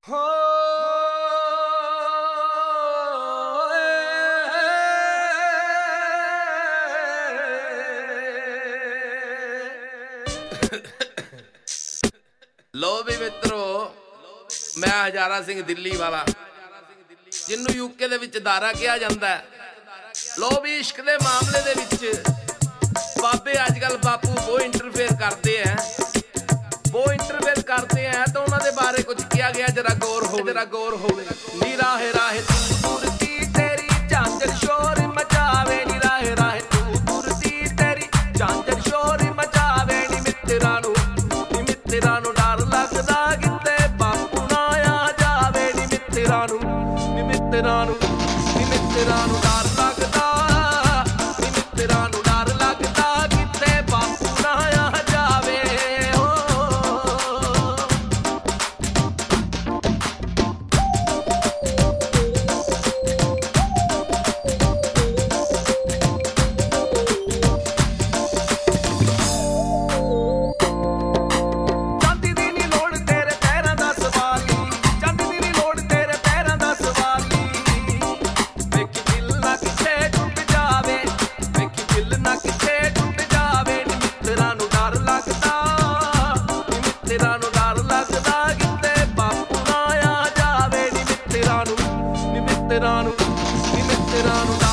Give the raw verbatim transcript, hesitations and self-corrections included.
ਹੋ ਲੋ ਵੀ ਮਿੱਤਰੋ, ਮੈਂ ਹਜ਼ਾਰਾ ਸਿੰਘ ਦਿੱਲੀ ਵਾਲਾ, ਜਿਹਨੂੰ ਯੂਕੇ ਦੇ ਵਿੱਚ ਦਾਰਾ ਕਿਹਾ ਜਾਂਦਾ। ਲੋ ਵੀ ਇਸ਼ਕ ਦੇ ਮਾਮਲੇ ਦੇ ਵਿੱਚ ਬਾਬੇ ਅੱਜ ਕੱਲ ਬਾਪੂ ਬਹੁਤ ਇੰਟਰਫੇਅਰ ਕਰਦੇ ਹੈ ਬਹੁਤ ਇੰਟਰਫੇਅਰ ਕਰਦੇ ਹੈ ਤਾਂ ਉਹਨਾਂ ਦੇ ਬਾਰੇ ਕੁਝ ਕਿਹਾ ਗਿਆ। ਜਰਾ ਗੌਰ ਹੋ ਜਰਾ ਗੌਰ ਹੋਵੇ। ਨੀ ਰਾਹੇ ਰਾਹੇ ਤੂੰ ਤੁਰਦੀ ਤੇਰੀ ਝਾਂਜਰ ਸ਼ੋਰ ਮਚਾਵੇ, ਨੀ ਰਾਹੇ ਰਾਹੇ ਤੂੰ ਤੁਰਦੀ ਤੇਰੀ ਝਾਂਜਰ ਸ਼ੋਰ ਮਚਾਵੇ। ਨੀ ਮਿੱਤਰਾਂ ਨੂੰ ਨੀ ਮਿੱਤਰਾਂ ਨੂੰ ਡਰ ਲੱਗਦਾ ਕਿਤੇ ਬਾਪੂ ਨਾ ਆ ਜਾਵੇ। ਨੀ ਮਿੱਤਰਾਂ ਨੂੰ ਨੀ ਮਿੱਤਰਾਂ ਨੂੰ ਨੀ ਮਿੱਤਰਾਂ ਨੂੰ ਡਰ ਲੱਗਦਾ, ਨੀ ਮਿੱਤਰਾਂ ਨੂੰ ਡਰ ਲੱਗਦਾ ਕਿਤੇ ਬਾਪੂ ਨਾ ਆ ਜਾਵੇ। ਮਿੱਤਰਾਂ ਨੂੰ ਨੀ ਮਿੱਤਰਾਂ ਨੂੰ